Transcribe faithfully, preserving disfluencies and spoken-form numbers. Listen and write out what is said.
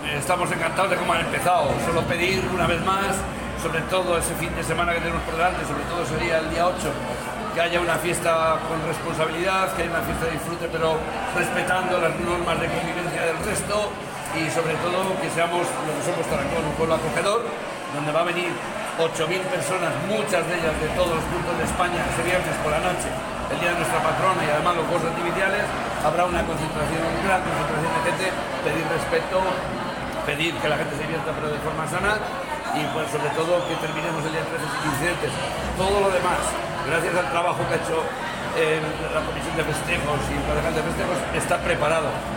estamos encantados de cómo han empezado. Solo pedir una vez más, sobre todo ese fin de semana que tenemos por delante, sobre todo sería el día ocho, que haya una fiesta con responsabilidad, que haya una fiesta de disfrute, pero respetando las normas de convivencia del resto, y sobre todo que seamos lo que somos Tarancón, un pueblo acogedor, donde va a venir ocho mil personas, muchas de ellas de todos los puntos de España, ese viernes por la noche, el día de nuestra patrona, y además los juegos artificiales. Habrá una concentración, una gran concentración de gente, pedir respeto, pedir que la gente se divierta pero de forma sana, y pues sobre todo que terminemos el día trece sin incidentes. Todo lo demás, gracias al trabajo que ha hecho eh, la Comisión de Festejos y el Concejal de Festejos, está preparado.